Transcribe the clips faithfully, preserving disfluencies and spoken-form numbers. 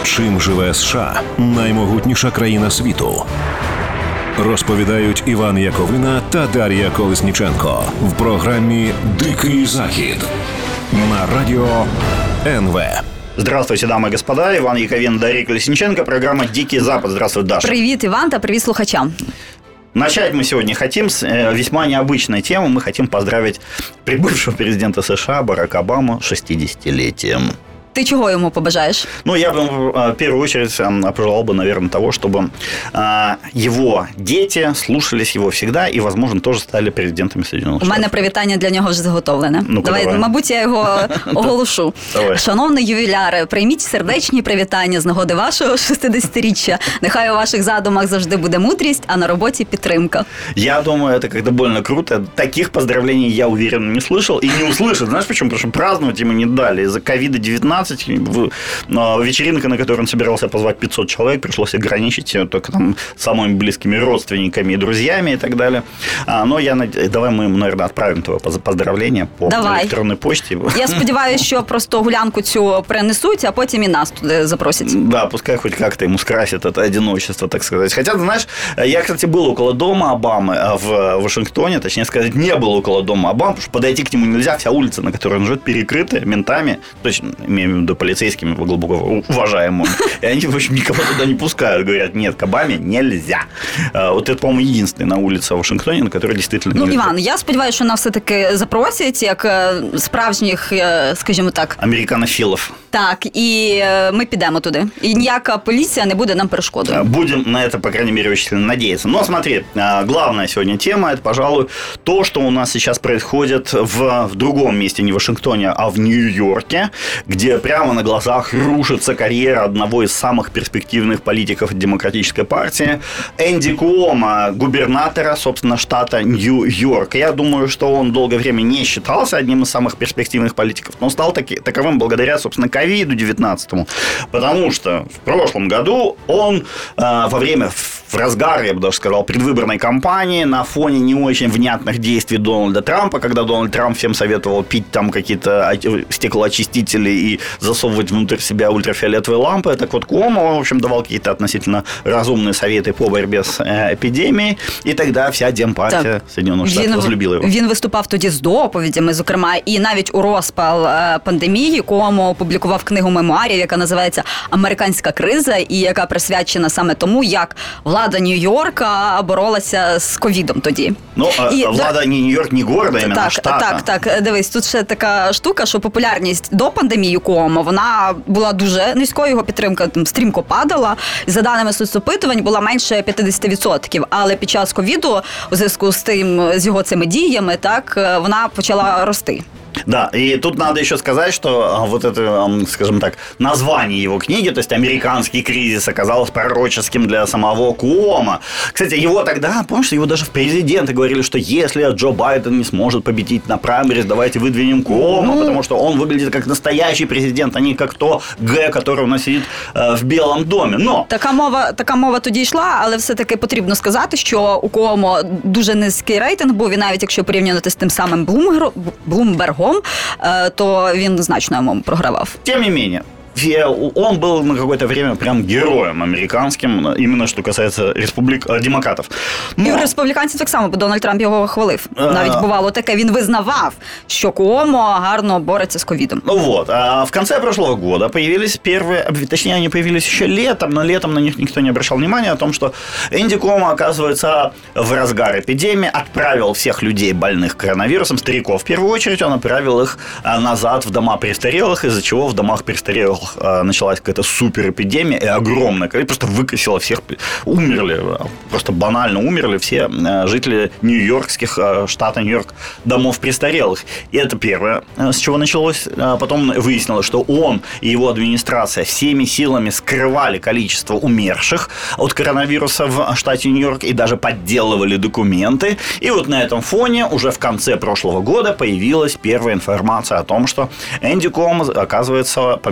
Чим живе США – наймогутніша країна світу? Розповідають Іван Яковина та Дар'я Колесніченко в програмі «Дикий Захід» на радіо ен ве. Здравствуйте, дамы и господа. Иван Яковин, Дарья Колесниченко. Программа «Дикий Запад». Здравствуй, Даша. Привет, Иван, та привет слухачам. Начать мы сегодня хотим с весьма необычной темы. Мы хотим поздравить прибывшего президента США Барака Обаму с шестидесятилетием. Ты чего ему побажаешь? Ну, я бы в первую очередь пожелал бы, наверное, того, чтобы его дети слушались его всегда и, возможно, тоже стали президентами Соединених Штатів. У мене привітання для нього вже заготовлене. Ну, давай, давай, мабуть, я його оголошу. Давай. Шановний ювіляре, прийміть сердечні привітання з нагоди вашого шестидесятиріччя. Нехай у ваших задумах завжди буде мудрість, а на роботі підтримка. Я думаю, это как-то больно круто. Таких поздравлений я, уверен, не слышал и не услышал. Знаешь почему? Потому что праздновать ему не дали. Из-за ковид девятнадцать вечеринка, на которую он собирался позвать пятьсот человек, пришлось ограничить только там самыми близкими родственниками и друзьями и так далее. Но я надеюсь, давай мы ему, наверное, отправим твое поздравление по давай. електронной почте. Я сподіваюся, що просто гулянку цю принесуть, а потім і нас туди запросять. Да, пускай хоть как-то ему скрасит это одиночество, так сказать. Хотя, знаешь, я, кстати, был около дома Обамы в Вашингтоне, точнее сказать, не был около дома Обамы, потому что подойти к нему нельзя, вся улица, на которой он живет, перекрыта ментами, точно, имею в виду полицейскими, глубоко уважаемыми. И они, в общем, никого туда не пускают. Говорят, нет, к Обаме нельзя. Вот это, по-моему, единственная улица в Вашингтоне, на которой действительно ну, нельзя. Іван, я сподіваюся, що нас все-таки запросять, як справжніх, скажімо так... американофилов. Так, і ми підемо туди. І ніяка поліція не буде нам перешкодою. Будем на это, по крайней мере, очень сильно надеяться. Но смотри, главная сегодня тема, это, пожалуй, то, что у нас сейчас происходит в, в другом месте, не в Вашингтоне, а в Нью-Йорке, где прямо на глазах рушится карьера одного из самых перспективных политиков демократической партии, Энди Куомо, губернатора, собственно, штата Нью-Йорк. Я думаю, что он долгое время не считался одним из самых перспективных политиков, но стал таки, таковым благодаря, собственно, ковиду девятнадцатому, потому что в прошлом году он э, во время, в разгаре, я бы даже сказал, предвыборной кампании, на фоне не очень внятных действий Дональда Трампа, когда Дональд Трамп всем советовал пить там какие-то стеклоочистители и засовывать внутрь себя ультрафиолетовые лампы, так вот Куомо, в общем, давал какие-то относительно разумные советы по борьбе с э, эпидемией, и тогда вся демпартія так. Соединених Штатів возлюбила його. Він виступав тоді з доповідями, зокрема, і навіть у розпал е, пандемії Куомо опублікував книгу мемуарів, яка називається «Американська криза», і яка присвячена саме тому, як влада Нью-Йорка боролася з ковідом тоді. Ну, і, влада до... не Нью-Йорк, не города, іменно так, штата. Так, так, дивись, тут ще така штука, що популярність до пандемії Куомо, вона була дуже низькою, його підтримка там стрімко падала. За даними соцопитувань, була менше п'ятдесят відсотків, але під час ковіду, у зв'язку з тим, з його цими діями, так, вона почала рости. Да, и тут надо еще сказать, что вот это, скажем так, название его книги, то есть «Американский кризис», оказалось пророческим для самого Куомо. Кстати, его тогда, помнишь, его даже в президенты говорили, что если Джо Байден не сможет победить на праймерис, давайте выдвинем Куомо, ну, потому что он выглядит как настоящий президент, а не как то Г, который у нас сидит э, в Білому домі. Но... Така мова, така мова тоді йшла, але все-таки потрібно сказати, що у Куомо дуже низький рейтинг був, і навіть якщо порівнювати з тим самим Блумбергом, то він значно йому програвав. Тем не менее, он был на какое-то время прям героем американским, именно что касается республик, демократов. Но... І у республіканців так само, бо Дональд Трамп його хвалив. Навіть бувало таке, він визнавав, що Куомо гарно бореться з ковідом. Ну вот, а в конце прошлого года появились первые, точнее, они появились еще летом, но летом на них никто не обращал внимания о том, что Энди Куомо, оказывается, в разгар эпидемии отправил всех людей, больных коронавирусом, стариков в первую очередь, он отправил их назад в дома престарелых, из-за чего в домах престарелых началась какая-то суперэпидемия, и огромная, просто выкосила всех, умерли, просто банально умерли все жители нью-йоркских, штата Нью-Йорк, домов престарелых. И это первое, с чего началось. Потом выяснилось, что он и его администрация всеми силами скрывали количество умерших от коронавируса в штате Нью-Йорк и даже подделывали документы. И вот на этом фоне уже в конце прошлого года появилась первая информация о том, что Энди Куомо, оказывается, помимо всего прочего,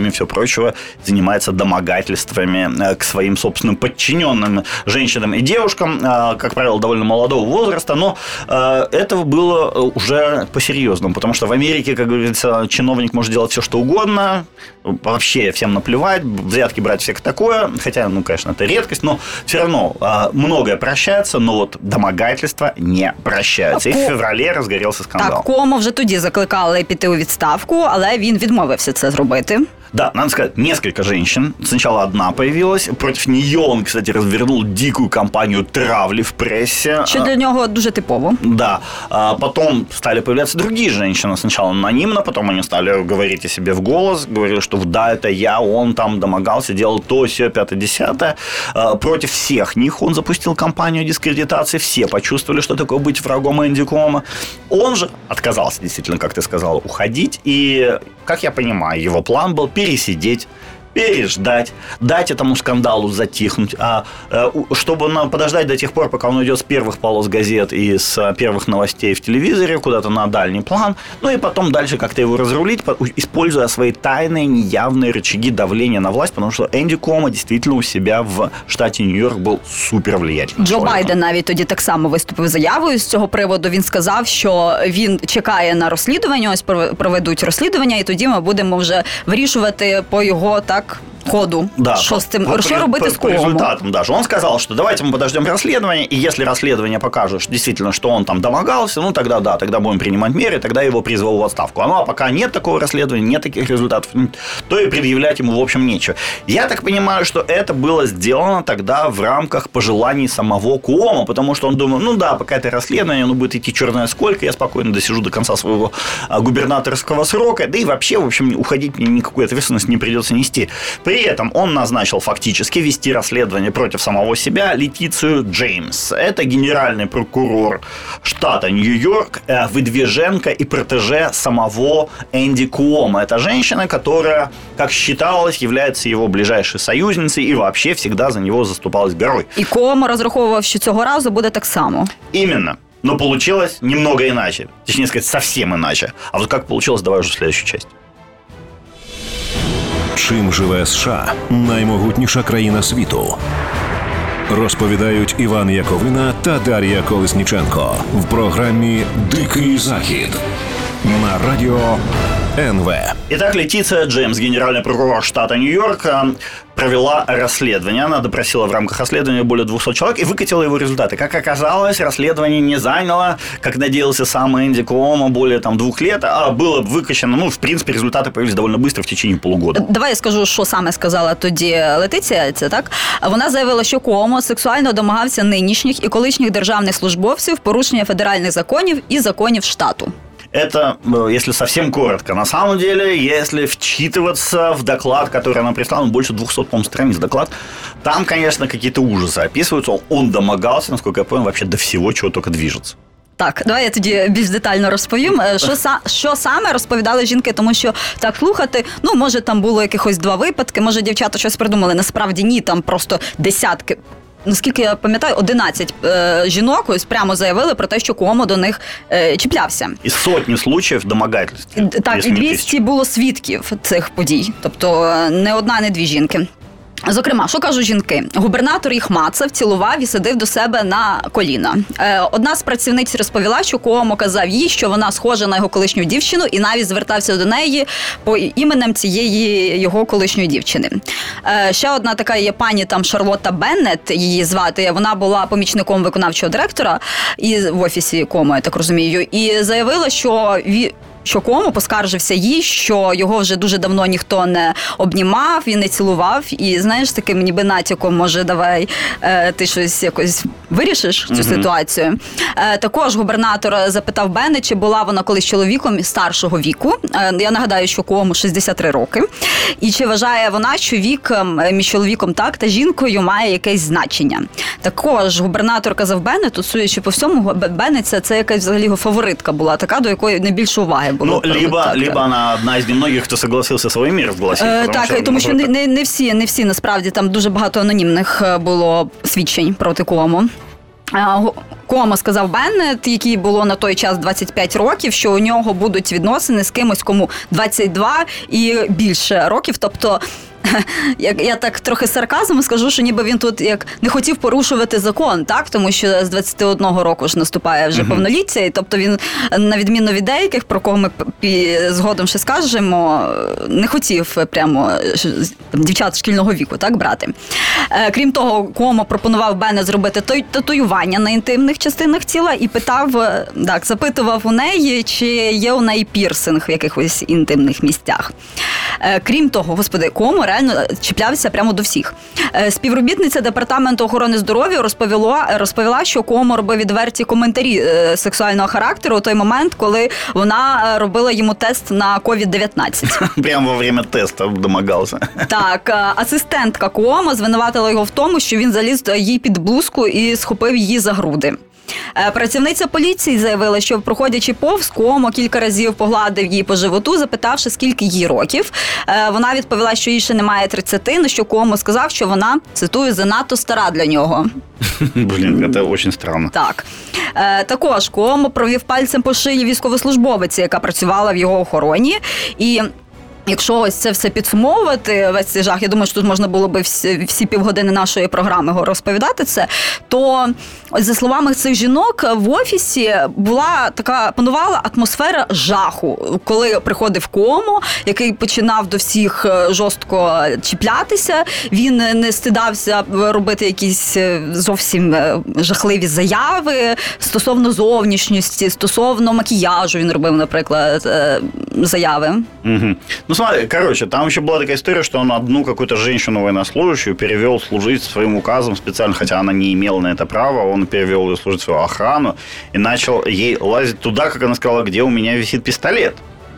прочего, занимается домогательствами к своим собственным подчиненным женщинам и девушкам, как правило, довольно молодого возраста, но этого было уже по-серьезному, потому что в Америке, как говорится, чиновник может делать все, что угодно, вообще всем наплевать, взятки брать всякое такое, хотя, ну, конечно, это редкость, но все равно многое прощается, но вот домогательства не прощаються. І в февралі розгорівся скандал. Так, Куомо вже тоді закликали піти у відставку, але він відмовився це зробити. Да, надо сказать, несколько женщин. Сначала одна появилась. Против нее он, кстати, развернул дикую кампанию травли в прессе. Що для нього дуже типово. Да. А потом стали появляться другие женщины. Сначала анонимно, потом они стали говорить о себе в голос. Говорили, что да, это я, он там домогался, делал то, сё, пятое, десятое. А против всех них он запустил кампанию дискредитации. Все почувствовали, что такое быть врагом Энди Куомо. Он же отказался, действительно, как ты сказала, уходить. И, как я понимаю, его план был пересидеть, переждать, дать этому скандалу затихнуть, а чтобы подождать до тех пор, пока он уйдет с первых полос газет и с первых новостей в телевизоре куда-то на дальний план, ну и потом дальше как-то его разрулить, используя свои тайные, неявные рычаги давления на власть, потому что Энди Куомо действительно у себя в штаті Нью-Йорк був супер влиятельним. Джо Байден навіть тоді так само виступив заявою з цього приводу. Він сказав, що він чекає на розслідування, ось проведуть розслідування, і тоді ми будемо вже вирішувати по його так ходу, да, что, по, с тем, по, что по, робити по, з по Куомо. результатам даже. Он сказал, что давайте мы подождем расследования, и если расследование покажет, что действительно, что он там домогался, ну тогда да, тогда будем принимать меры, тогда его призову в отставку. Ну а пока нет такого расследования, нет таких результатов, то и предъявлять ему в общем нечего. Я так понимаю, что это было сделано тогда в рамках пожеланий самого Куомо, потому что он думал, ну да, пока это расследование, оно будет идти черное сколько, я спокойно досижу до конца своего губернаторского срока, да и вообще, в общем, уходить мне никакой ответственности не придется нести. При этом он назначил фактически вести расследование против самого себя Летицию Джеймс. Это генеральный прокурор штата Нью-Йорк, выдвиженка и протеже самого Энди Куомо. Это женщина, которая, как считалось, является его ближайшей союзницей и вообще всегда за него заступалась горой. І Куомо розраховував, що цього разу буде так само. Именно. Но получилось немного иначе. Точнее сказать, совсем иначе. А вот как получилось, давай уже в следующую часть. Чим живе США – наймогутніша країна світу? Розповідають Іван Яковина та Дар'я Колесніченко в програмі «Дикий Захід» на радіо ен ве. Итак, Летиция Джеймс, генеральный прокурор штата Нью-Йорк, провела расследование. Она допросила в рамках расследования более двухсот человек и выкатила его результаты. Как оказалось, расследование не заняло, как надеялся сам Энди Куомо, более там, двух лет, а было выкачано, ну, в принципе, результаты появились довольно быстро, в течение полугода. Давай я скажу, що саме сказала тоді Летиція, це так? Вона заявила, що Куомо сексуально домагався нинішніх і колишніх державних службовців, порушення федеральних законів і законів штату. Это, если совсем коротко. На самом деле, если вчитываться в доклад, который она прислала, больше двухсот, по-моему, страниц доклад, там, конечно, какие-то ужасы описываются. Он домогался, насколько я понял, вообще до всего, чего только движется. Так, давай я тоді більш детально розповім, що, що саме розповідали жінки, тому що так слухати, ну, може, там було якихось два випадки, може, дівчата щось придумали, насправді ні, там просто десятки. Наскільки я пам'ятаю, одинадцять е, жінок ось прямо заявили про те, що Куомо до них е, чіплявся. І сотні случаїв домогательств. Так, і двісті було свідків цих подій. Тобто не одна, не дві жінки. Зокрема, що кажуть жінки? Губернатор їх мацав, цілував і садив до себе на коліна. Одна з працівниць розповіла, що Куомо казав їй, що вона схожа на його колишню дівчину, і навіть звертався до неї по іменем цієї його колишньої дівчини. Ще одна така є пані там Шарлотта Беннет, її звати. Вона була помічником виконавчого директора і в офісі Куомо, я так розумію, і заявила, що що Куомо поскаржився їй, що його вже дуже давно ніхто не обнімав і не цілував. І, знаєш, таким ніби натяком, може, давай е, ти щось якось вирішиш цю mm-hmm. ситуацію. Е, також губернатор запитав Бенне, чи була вона колись чоловіком старшого віку. Е, я нагадаю, що Куомо шістдесят три роки. І чи вважає вона, що вік між чоловіком так та жінкою має якесь значення. Також губернатор казав Беннету, судячи по всьому, Беннет це, це якась взагалі його фаворитка була, така, до якої найбільше уваги. Ну, либо, либо она одна из немногих, хто согласився свій мір розголосити. Е, так, що, тому що не, не, не всі, не всі, насправді, там дуже багато анонімних було свідчень проти Куомо. Куомо сказав Беннет, який було на той час двадцять п'ять років, що у нього будуть відносини з кимось, кому двадцять два і більше років. Тобто, я, я так трохи з сарказмом скажу, що ніби він тут як не хотів порушувати закон, так? Тому що з двадцяти одного року ж наступає вже uh-huh. повноліття, і тобто він, на відміну від деяких, про кого ми згодом ще скажемо, не хотів прямо дівчат шкільного віку, так, брати. Крім того, Куомо пропонував Беннет зробити татуювання на інтимних частинах тіла і питав, так, запитував у неї, чи є у неї пірсинг в якихось інтимних місцях. Крім того, господи, Куомо реально чіплявся прямо до всіх. Співробітниця Департаменту охорони здоров'я розповіла, розповіла, що Куомо робив відверті коментарі сексуального характеру у той момент, коли вона робила йому тест на ковід дев'ятнадцять. Прямо во время тесту домагався. Так, асистентка Куомо звинуватила його в тому, що він заліз їй під блузку і схопив її за груди. Працівниця поліції заявила, що, проходячи повз, Куомо кілька разів погладив її по животу, запитавши, скільки їй років. Вона відповіла, що їй ще немає тридцяти, на що Куомо сказав, що вона, цитую, занадто стара для нього. Блін, це дуже странно. Так. Також Куомо провів пальцем по шиї військовослужбовиці, яка працювала в його охороні, і якщо ось це все підсумовувати, весь цей жах, я думаю, що тут можна було би всі, всі півгодини нашої програми розповідати це, то ось за словами цих жінок в офісі була така, панувала атмосфера жаху, коли приходив Куомо, який починав до всіх жорстко чіплятися, він не стидався робити якісь зовсім жахливі заяви стосовно зовнішності, стосовно макіяжу він робив, наприклад, заяви. Угу. Ну, смотри, короче, там еще была такая история, что он одну какую-то женщину военнослужащую перевел служить своим указом специально, хотя она не имела на это права, он перевел ее служить в свою охрану и начал ей лазить туда, как она сказала, где у меня висит пистолет.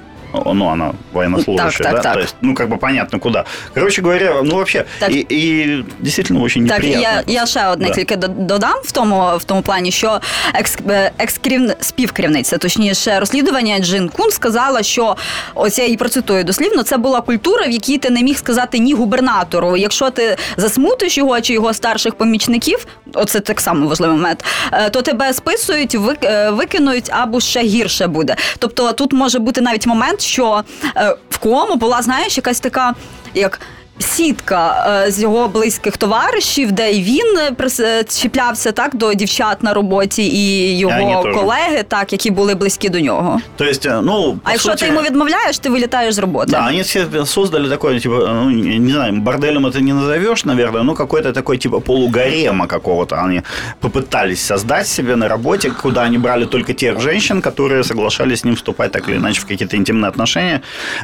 Ну, она военнослужащая, так, да? Так, То есть, ну, как бы понятно, куда. Короче говоря, ну, вообще, и, и действительно очень так, неприятно. Так, я, я ще одне да. тільки додам в тому, в тому плані, що екс, екс-керів... співкерівниця, точніше, розслідування Джин Кун сказала, що, ось я її процитую дослівно, це була культура, в якій ти не міг сказати ні губернатору. Якщо ти засмутиш його чи його старших помічників, оце так само важливий момент, то тебе списують, викинуть або ще гірше буде. Тобто тут може бути навіть момент, що в Куомо була, знаєш, якась така, як сітка з його близьких товаришів, де і він чіплявся так до дівчат на роботі, і його колеги, так, які були близькі до нього. То есть, ну, а якщо сути... ти йому відмовляєш, ти вилітаєш з роботи. Да, они все создали такой, типа, ну, не знаю, борделем это не назовешь, наверное, но какой-то такой, типа, полугарема какого-то. Они попытались создать себе на работе, куда они брали только тех женщин, которые соглашались с ним вступать так или иначе в какие-то интимные отношения,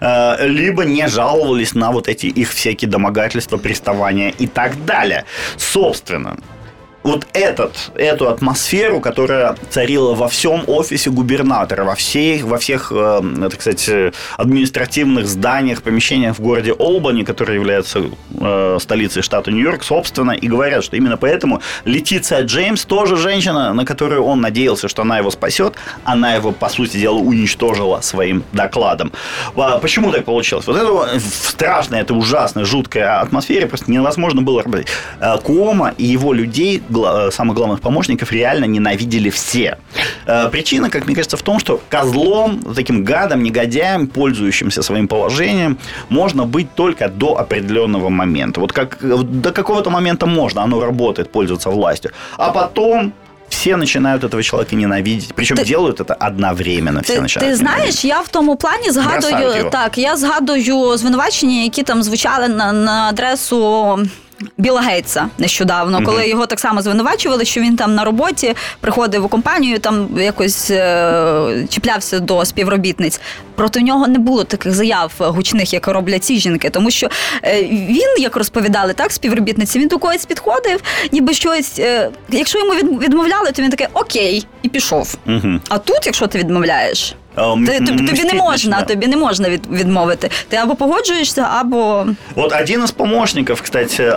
либо не жаловались на вот эти их всякие домогательства, приставания и так далее. Собственно, вот этот, эту атмосферу, которая царила во всем офисе губернатора, во всех, во всех, э, так сказать, административных зданиях, помещениях в городе Олбани, который является э, столицей штата Нью-Йорк, собственно, и говорят, что именно поэтому Летиция Джеймс тоже женщина, на которую он надеялся, что она его спасет, она его, по сути дела, уничтожила своим докладом. Почему так получилось? Вот это страшная, это ужасная, жуткая атмосфера, просто невозможно было работать. Куомо и его людей, самых главных помощников, реально ненавидели все. Причина, как мне кажется, в том, что козлом, таким гадом, негодяем, пользующимся своим положением, можно быть только до определенного момента. Вот как до какого-то момента можно, оно работает, пользоваться властью. А потом все начинают этого человека ненавидеть. Причем ти, делают это одновременно. Всі ти, починають ти знаєш, я в тому плані згадую, так, я згадую звинувачення, які там звучали на, на адресу Білла Гейтса нещодавно, mm-hmm. коли його так само звинувачували, що він там на роботі приходив у компанію, там якось е- чіплявся до співробітниць. Проти нього не було таких заяв гучних, як роблять ці жінки, тому що е- він, як розповідали, так, співробітниці, він до когось підходив, ніби щось, е- якщо йому від- відмовляли, то він такий окей, і пішов. Mm-hmm. А тут, якщо ти відмовляєш, Ти, тобі, тобі не можна, да. тобі не можна від, відмовити. Ти або погоджуєшся, або... Вот один из помощников, кстати,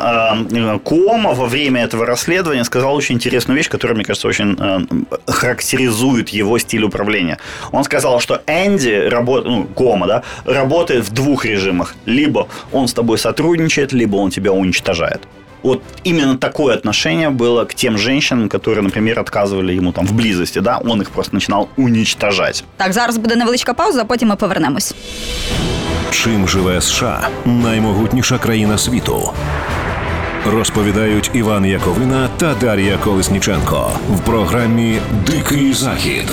Куомо во время этого расследования сказал очень интересную вещь, которая, мне кажется, очень характеризует его стиль управления. Он сказал, что Энди, работ... ну, Куомо, да, работает в двух режимах. Либо он с тобой сотрудничает, либо он тебя уничтожает. вот именно такое отношение было к тем женщинам, которые, например, отказывали ему там в близости, да, он их просто начинал уничтожать. Так, зараз буде невеличка пауза, а потім ми повернемось. Чим живе США – наймогутніша країна світу? Розповідають Іван Яковина та Дар'я Колесніченко в програмі «Дикий Захід»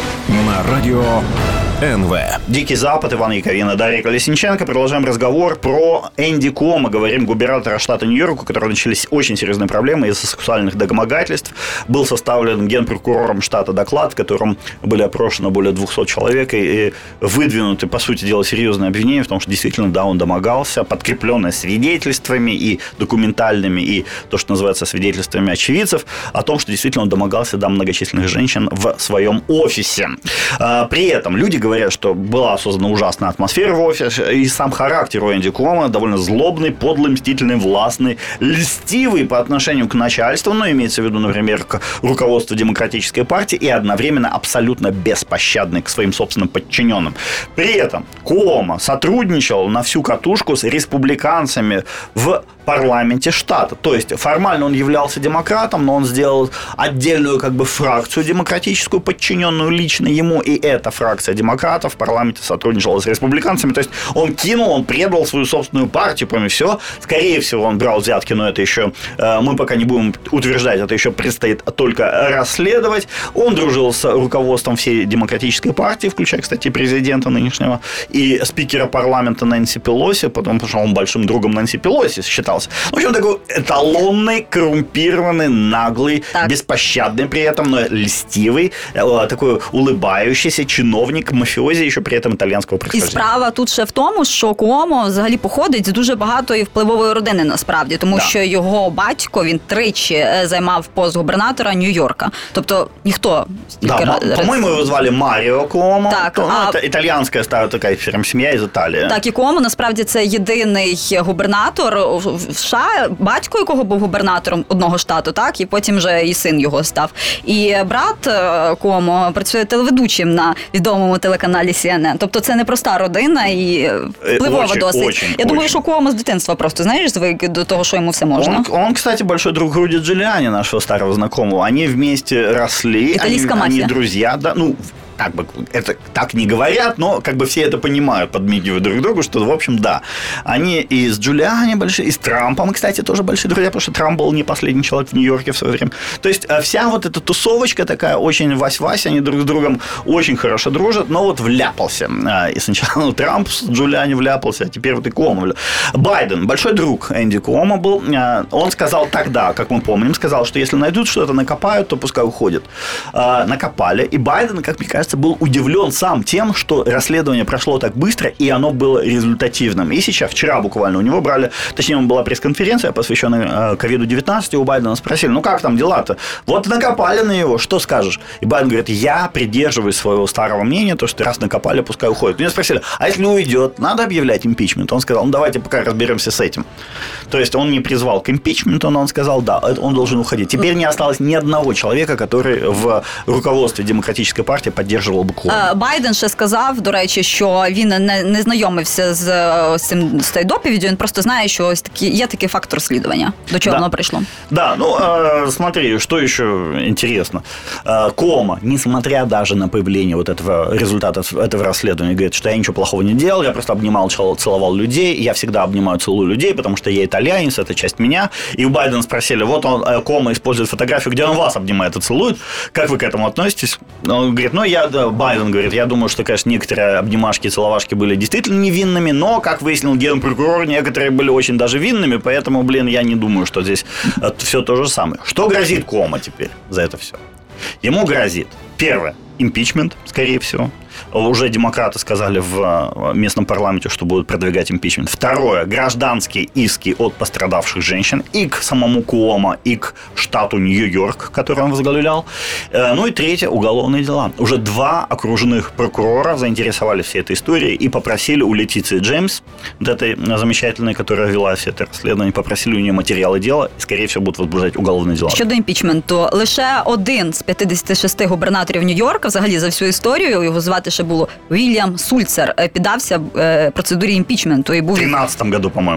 на радіо эн вэ. Дикий Запад, Иван Яковина, Дарья Колесниченко. Продолжаем разговор про Энди Куомо. Говорим губернатора штата Нью-Йорк, у которого начались очень серьезные проблемы из-за сексуальных домогательств. Был составлен генпрокурором штата доклад, в котором были опрошены более двухсот человек и выдвинуты, по сути дела, серьезные обвинения в том, что действительно, да, он домогался, подкрепленные свидетельствами и документальными, и то, что называется свидетельствами очевидцев, о том, что действительно он домогался до многочисленных женщин в своем офисе. При этом люди говорят, Говорят, что была создана ужасная атмосфера в офисе, и сам характер у Энди Куомо довольно злобный, подлый, мстительный, властный, льстивый по отношению к начальству, но имеется в виду, например, к руководству Демократической партии, и одновременно абсолютно беспощадный к своим собственным подчиненным. При этом Куомо сотрудничал на всю катушку с республиканцами в парламенте штата. То есть формально он являлся демократом, но он сделал отдельную как бы фракцию демократическую, подчиненную лично ему, и эта фракция демократов в парламенте сотрудничала с республиканцами. То есть он кинул, он предал свою собственную партию, помимо всего. Скорее всего, он брал взятки, но это еще мы пока не будем утверждать, это еще предстоит только расследовать. Он дружил с руководством всей демократической партии, включая, кстати, президента нынешнего и спикера парламента Нэнси Пелоси, потому что он большим другом Нэнси Пелоси считался. В общем, такой эталонный, коррумпированный, наглый, так. беспощадный при этом, но льстивый, такой улыбающийся чиновник, мафіозі, що при этом італійського происхождения. І справа тут ще в тому, що Куомо взагалі походить з дуже багатої впливової родини насправді, тому да. що його батько, він тричі займав пост губернатора Нью-Йорка. Тобто ніхто стільки да, раз... По-моєму, його звали Маріо Куомо. Так, то, а... ну, це італійська стара така прям сім'я із Італії. Так, і Куомо насправді це єдиний губернатор в США, батько якого був губернатором одного штату, так, і потім вже і син його став. І брат Куомо працює телеведучим на відомому телеканалі Сі Ен Ен. Тобто це не проста родина і впливова очень, досить. Очень, Я очень. думаю, що Куомо з дитинства просто, знаєш, звик до того, що йому все можна. Он, он кстати, большой друг Руди Джулиани, нашего старого знакомого. Они вместе росли, они, они друзья, да, ну, как бы это так не говорят, но как бы все это понимают, подмигивают друг другу, что, в общем, да. Они и с Джулиани большие, и с Трампом, кстати, тоже большие друзья, потому что Трамп был не последний человек в Нью-Йорке в свое время. То есть вся вот эта тусовочка такая очень вась-вась, они друг с другом очень хорошо дружат, но вот вляпался. И сначала Трамп с Джулиани вляпался, а теперь вот и Куомо. Байден, большой друг Энди Куомо был, он сказал тогда, как мы помним, сказал, что если найдут что-то, накопают, то пускай уходят. Накопали, и Байден, как мне кажется, был удивлен сам тем, что расследование прошло так быстро, и оно было результативным. И сейчас, вчера буквально у него брали, точнее, была пресс-конференция, посвященная ковид девятнадцать, и у Байдена спросили, ну как там дела-то? Вот накопали на него, что скажешь? И Байден говорит, я придерживаюсь своего старого мнения, то, что раз накопали, пускай уходит. У него спросили, а если уйдет, надо объявлять импичмент? Он сказал, ну давайте пока разберемся с этим. То есть он не призвал к импичменту, но он сказал, да, он должен уходить. Теперь не осталось ни одного человека, который в руководстве Демократической партии поддерживал буквально. Байден ще сказав, до речі, що він не, не знайомився з, з цим з тією доповіддю, він просто знає, що ось такі, є такий факт розслідування, до чого да. воно прийшло. Да, ну, э, смотри, что еще интересно. Э, Куомо, несмотря даже на появление вот этого результата этого расследования, говорит, что я ничего плохого не делал, я просто обнимал, целовал людей, я всегда обнимаю, целую людей, потому что я итальянец, это часть меня. И у Байдена спросили, вот он, э, Куомо использует фотографию, где он вас обнимает и целует, как вы к этому относитесь? Он говорит, ну, я, да, Байден говорит, я думаю, что, конечно, некоторые обнимашки и целовашки были действительно невинными, но, как выяснил генпрокурор, некоторые были очень даже винными, поэтому, блин, я не думаю, что здесь все то же самое. Что грозит Куомо теперь за это все? Ему грозит, первое, импичмент, скорее всего. Уже демократы сказали в местном парламенте, что будут продвигать импичмент. Второе. Гражданские иски от пострадавших женщин и к самому Куомо, и к штату Нью-Йорк, который он возглавлял. Ну и третье. Уголовные дела. Уже два окружных прокурора заинтересовались всей этой историей и попросили у Летиции Джеймс, вот этой замечательной, которая вела все это расследование, попросили у нее материалы дела и, скорее всего, будут возбуждать уголовные дела. Щодо імпічменту, лише один з п'ятдесят шість губернаторів Нью-Йорка, взагалі за всю історію, його звати ще було Вільям Сульцер, піддався процедурі імпічменту. І був... В тринадцятом году, по-моему.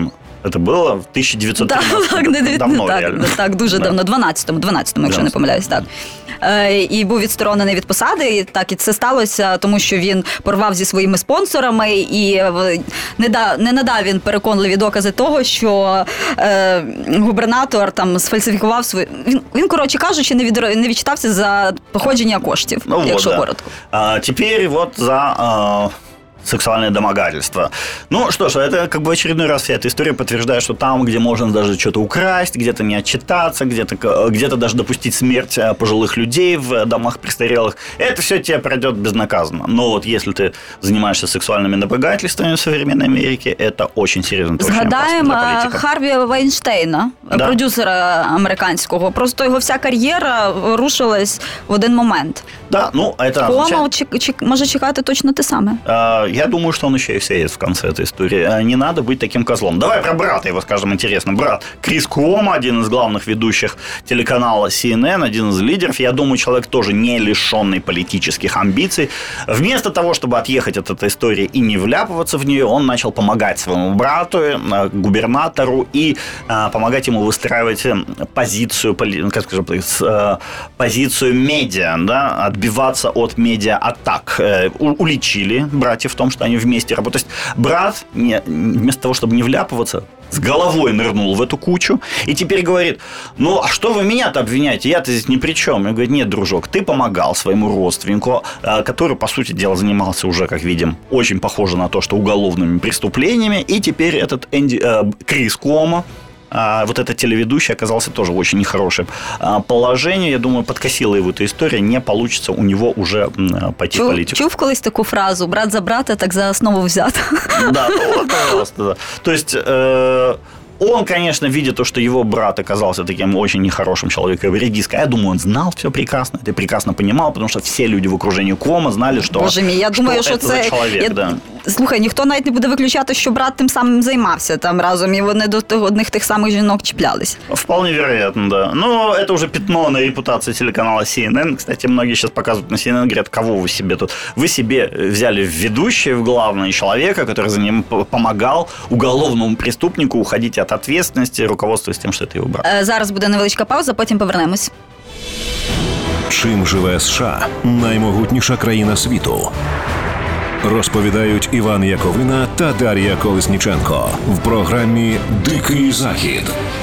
Это было в тисяча дев'ятсот тринадцятому. Так, так, давно, так, реально. так, дуже Да. давно, дванадцятому, дванадцятому, якщо не помиляюсь, так. Е, І був відсторонений від посади, і так, і це сталося, тому що він порвав зі своїми спонсорами і в- не, да, не надав він переконливі докази того, що е, губернатор там сфальсифікував свої... Він, він, коротше кажучи, не, від, не відчитався за походження коштів, Ну вот, якщо да. коротко. А теперь вот за а, сексуальное домогательство. Ну что ж, это как бы очередной раз вся эта история подтверждает, что там, где можно даже что-то украсть, где-то не отчитаться, где-то, где-то даже допустить смерть пожилых людей в домах престарелых, это все тебе пройдет безнаказанно. Но вот если ты занимаешься сексуальными домогательствами в современной Америке, это очень серьезно. это очень опасно Згадаємо для е, политиков. Харві Вайнштейна, Да. продюсера американського. Просто його вся кар'єра рушилась в один момент. Да, ну это Кома означает- чек- чек- може чекати точно те саме. А, Я думаю, что он еще и сеет в конце этой истории. А, Не надо быть таким козлом. Давай про брата его скажем интересно. Брат Крис Куомо, один из главных ведущих телеканала си эн эн, один из лидеров. Я думаю, человек тоже не лишенный политических амбиций. Вместо того, чтобы отъехать от этой истории и не вляпываться в нее, он начал помогать своему брату, а, губернатору, и а, помогать ему выстраивать м, позицию, поли- как скажем, с, а, позицию медиа, да, отбиваться от медиа-атак. Э, у- Уличили братьев в том, что они вместе работают. То есть брат, не, вместо того, чтобы не вляпываться, с головой нырнул в эту кучу и теперь говорит: ну, а что вы меня-то обвиняете? Я-то здесь ни при чем. И говорит: нет, дружок, ты помогал своему родственнику, э, который, по сути дела, занимался уже, как видим, очень похоже на то, что уголовными преступлениями. И теперь этот Энди, э, Крис Куомо, а, вот этот телеведущий оказался тоже в очень нехорошем а, положении. Я думаю, подкосила его эта история. Не получится у него уже м, пойти в Чув, политику. чув колись таку фразу «брат за брата, так за основу взято». Да, ну, вот, пожалуйста, да. То есть... э, Он, конечно, видит то, что его брат оказался таким очень нехорошим человеком, редиской. Я думаю, он знал все прекрасно, это прекрасно понимал, потому что все люди в окружении Куомо знали, что, Боже мій, я что думаю, що это це... за человек. Я... Да. Слухай, ніхто навіть не буде виключати, що брат тим самим займався там разом, і вони до того- одних тих самих жінок чіплялись. Вполне вероятно, да. Но это уже пятно на репутации телеканала си эн эн. Кстати, многие сейчас показывают на си эн эн, говорят: кого вы себе тут? Вы себе взяли в ведущие, в главного человека, который за ним помогал уголовному преступнику уходить от ответственности, руководствуясь тем, что это его брат. Е, Зараз буде невеличка пауза, потім повернемось. Чим живе США – наймогутніша країна світу? Розповідають Іван Яковина та Дар'я Колесніченко в програмі «Дикий Захід»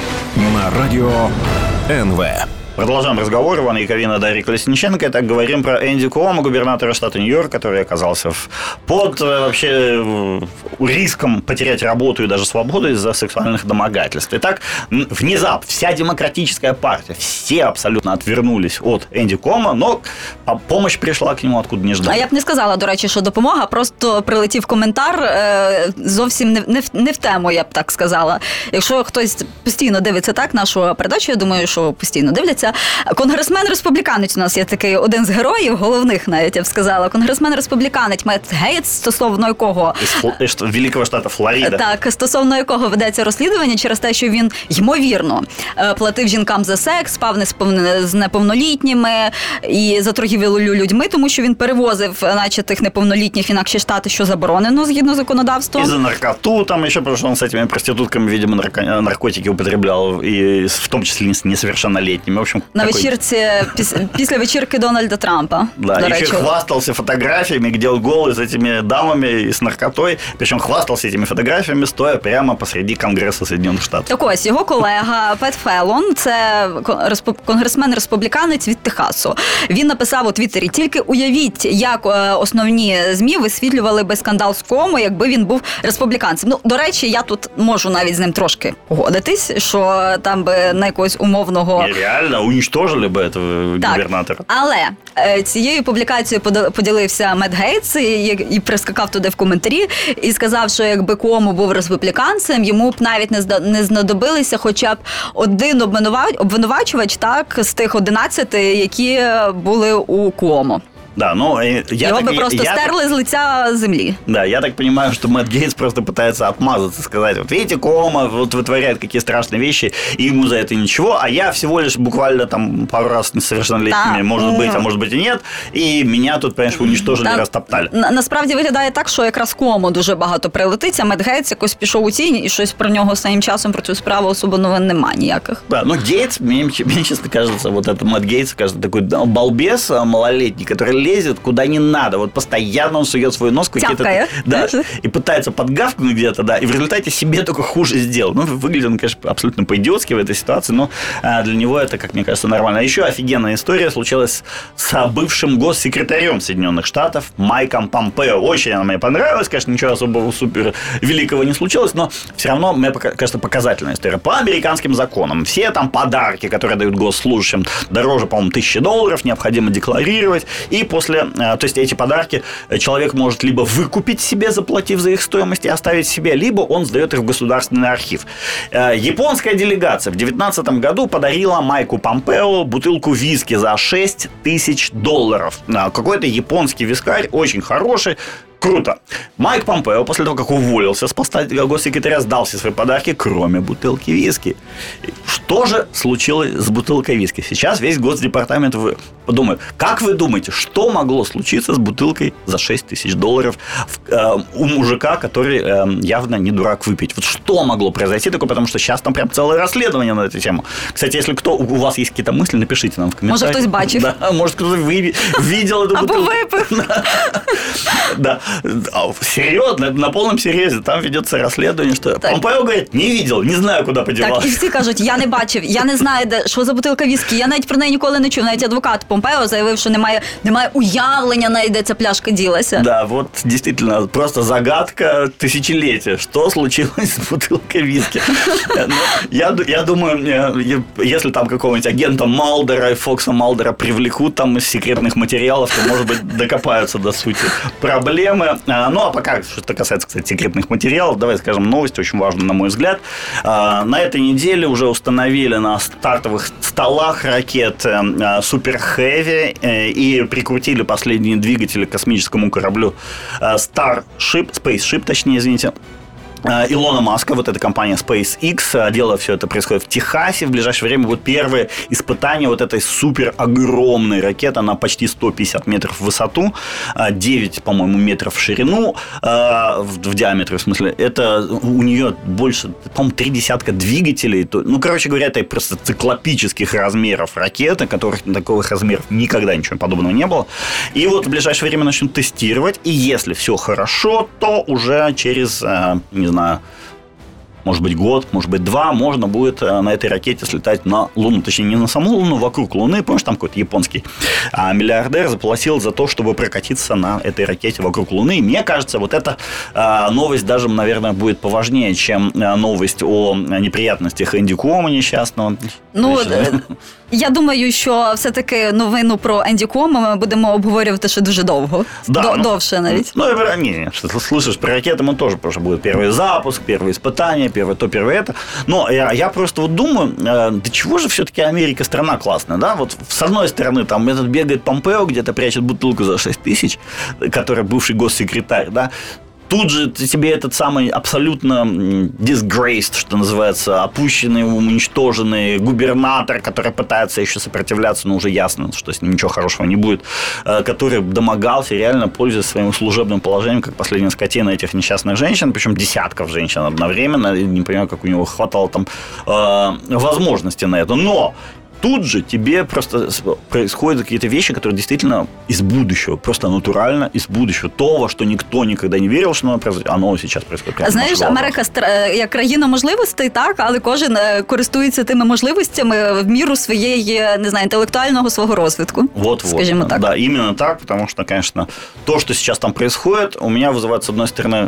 на радіо ен ве. Продолжаем разговор. Иван Яковина, Дарья Колесниченко. Итак, говорим про Энди Куомо, губернатора штата Нью-Йорк, который оказался в, под э, вообще э, риском потерять работу и даже свободу из-за сексуальных домогательств. Итак, м, внезапно вся демократическая партия, все абсолютно отвернулись от Энди Куомо, но а, помощь пришла к нему откуда не ждали. А я б не сказала, до речі, що допомога, просто прилетів коментар е, зовсім не, не, в, не в тему, я б так сказала. Якщо хтось постійно дивиться так нашу передачу, я думаю, що постійно дивляться. Конгресмен-республіканець у нас є такий один з героїв, головних навіть, я б сказала. Конгресмен-республіканець Мет Гейтс, стосовно якого... Из Фл- из великого штата Флорида. Так, стосовно якого ведеться розслідування через те, що він, ймовірно, е, платив жінкам за секс, спав не з повн- з неповнолітніми і за торгівлю людьми, тому що він перевозив, наче тих неповнолітніх в інакші штати, що заборонено згідно законодавством. И за наркоту там еще, потому что он с этими проститутками, видимо, нарко- наркотики употреблял, и в том числе не с несовершеннолетними. В общем, На такой- вечірці, піс- після вечірки Дональда Трампа. Да, до еще речі. хвастался фотографиями, где он голый с этими дамами и с наркотой. Причем хвастался этими фотографиями, стоя прямо посреди Конгресса Соединенных Штатов. Так ось, його колега Пет Феллон, це респу- конгресмен-республіканець від Техасу. Він написав у Твіттері: тільки уявіть, як е, основні ЗМІ висвітлювали би скандал з Куомо, якби він був республіканцем. Ну, до речі, я тут можу навіть з ним трошки погодитись, що там би на якогось умовного... И реально уничтожили бы этого Так. губернатора. Але е, цією публікацією пода- поділився Мет Гейтс і, і прискакав туди в коментарі і сказав, що якби Куомо був республіканцем, йому б навіть не зда- не знадобилися хоча б один обвинува- обвинувачувач, так, з тих одинадцяти, які були у Куомо. Да, но я Его так, бы просто я, стерли я, з лиця землі. Да, я так понимаю, что Мэтт Гейтс просто пытается отмазаться, сказать, вот видите, Кома вот вытворяет какие страшные вещи, и ему за это ничего, а я всего лишь буквально там пару раз несовершеннолетними, Да. может быть, а может быть и нет, и меня тут, понимаешь, уничтожили, Та, розтоптали. на, насправді виглядає так, що якраз Кому дуже багато прилетить, а Мет Гейтс якось пішов у тінь, і щось про нього останнім часом, про цю справу особо новин немає ніяких. Да, но Гейтс, мне, мне честно кажется, вот этот Мэтт Гейтс, кажется, такой балбес малолетний, который лезет куда не надо, вот постоянно он сует свой нос в какие-то... Тяпкая. Да, и пытается подгавкнуть где-то, да, и в результате себе только хуже сделал. Ну, выглядит он, конечно, абсолютно по-идиотски в этой ситуации, но а, для него это, как мне кажется, нормально. А еще офигенная история случилась с бывшим госсекретарем Соединенных Штатов Майком Помпео. Очень она мне понравилась, конечно, ничего особого супер великого не случилось, но все равно, мне кажется, показательная история. По американским законам все там подарки, которые дают госслужащим, дороже, по-моему, тысячи долларов, необходимо декларировать, и после, то есть эти подарки человек может либо выкупить себе, заплатив за их стоимость, и оставить себе, либо он сдает их в государственный архив. Японская делегация в девятнадцатом году подарила Майку Помпео бутылку виски за шесть тысяч долларов. Какой-то японский вискарь, очень хороший. Круто. Майк Помпео после того, как уволился с поста госсекретаря, сдал все свои подарки, кроме бутылки виски. Что же случилось с бутылкой виски? Сейчас весь Госдепартамент подумает, как вы думаете, что могло случиться с бутылкой за шесть тысяч долларов э, у мужика, который э, явно не дурак выпить? Вот что могло произойти такое, потому что сейчас там прям целое расследование на эту тему. Кстати, если кто, у вас есть какие-то мысли, напишите нам в комментариях. Может, кто-то бачив. Да, может, кто-то вы, видел эту бутылку. Або випив. Да. Серьезно, на полном серьезе. Там ведется расследование, что так. Помпео говорит, не видел, не знаю, куда подівалася. Так, і всі кажуть, я не бачив, я не знаю, де, що за бутилка віскі, я навіть про неї ніколи не чув. Навіть адвокат Помпео заявив, що немає, немає уявлення, навіть де ця пляшка ділася. Да, вот действительно, просто загадка тысячелетия. Что случилось с бутылкой виски? Я, я думаю, если там какого-нибудь агента Малдера и Фокса Малдера привлекут там из секретных материалов, то, может быть, докопаются до сути проблемы. Ну, а пока, что касается, кстати, секретных материалов, давай скажем новость, очень важную, на мой взгляд. На этой неделе уже установили на стартовых столах ракет Super Heavy и прикрутили последние двигатели к космическому кораблю Starship, Spaceship, точнее, извините, Илона Маска, вот эта компания SpaceX, дело все это происходит в Техасе. В ближайшее время будут первые испытания вот этой супер огромной ракеты. Она почти сто пятьдесят метров в высоту, девять, по-моему, метров в ширину, в диаметре, в смысле. Это у нее больше, по-моему, три десятка двигателей. Ну, короче говоря, это просто циклопических размеров ракеты, которых таких размеров никогда ничего подобного не было. И вот в ближайшее время начнут тестировать. И если все хорошо, то уже через, не знаю, знаю, может быть, год, может быть, два, можно будет на этой ракете слетать на Луну. Точнее, не на саму Луну, вокруг Луны. Помнишь, там какой-то японский а, миллиардер заплатил за то, чтобы прокатиться на этой ракете вокруг Луны. И мне кажется, вот эта а, новость даже, наверное, будет поважнее, чем а, новость о неприятностях Енді Куомо нещасного. Ну, я думаю, що все-таки новину про Енді Куомо ми будемо обговорювати ще дуже довго. Да, До, ну, довше навіть. Ну, не, не, что ты слышишь, про ракеты мы тоже, потому что будет первый запуск, первые испытания, первое то, первое это. Но я, я просто вот думаю, э, да чего же все-таки Америка страна классная, да? Вот с одной стороны, там этот бегает Помпео, где-то прячет бутылку за шесть тысяч, который бывший госсекретарь, да? Тут же тебе этот самый абсолютно disgraced, что называется, опущенный, уничтоженный губернатор, который пытается еще сопротивляться, но уже ясно, что с ним ничего хорошего не будет, который домогался, реально пользуясь своим служебным положением, как последняя скотина этих несчастных женщин, причем десятков женщин одновременно, не понимаю, как у него хватало там возможности на это, но тут же тебе просто происходят какие-то вещи, которые действительно из будущего, просто натурально из будущего. То, во что никто никогда не вірив, що воно произойде, оно зараз происходит. Знаєш, Америка як країна можливостей, так, але кожен користується тими можливостями в міру своєї, не знаю, інтелектуального свого розвитку. Вот, скажімо вот. так. Да, именно так, потому что, конечно, то, что сейчас там происходит, у меня вызывает, с одной стороны,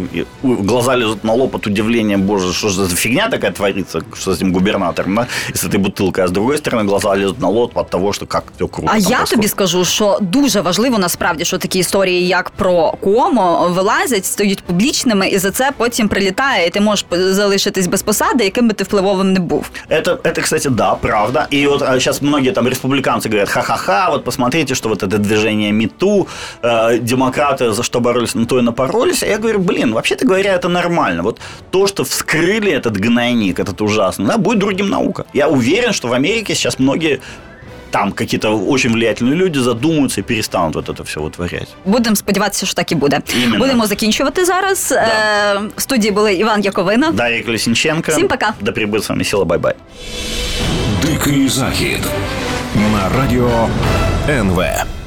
глаза лезут на лоб от удивления, боже, что же за фигня такая творится, что с этим губернатором, да, и с этой бутылкой, а с другой стороны, некоторые глаза лезут на лоб от того, что как все круто. А я происходит. тобі скажу, що дуже важливо насправді, що такі історії, як про Куомо, вилазять, стають публічними, і за це потім прилітає, і ти можеш залишитись без посади, яким би ти впливовим не був. Это, это, кстати, да, правда. И вот сейчас многие там республиканцы говорят, ха-ха-ха, вот посмотрите, что вот это движение МИТУ, э, демократы за что боролись, на то и напоролись. А я говорю, блин, вообще-то говоря, это нормально. Вот то, что вскрыли этот гнойник, этот ужасный, да, будет другим наука. Я уверен, что в Америке сейчас многие там какие-то очень влиятельные люди задумаются и перестанут вот это все вытворять. Будемо сподіватися, що так і буде. Іменно. Будемо закінчувати зараз. Да. Е, в студії були Іван Яковина. Дарья Колесніченко. Всім пока. Да пребудет с вами сила. Бай-бай. Дикий захід на радіо ен ве.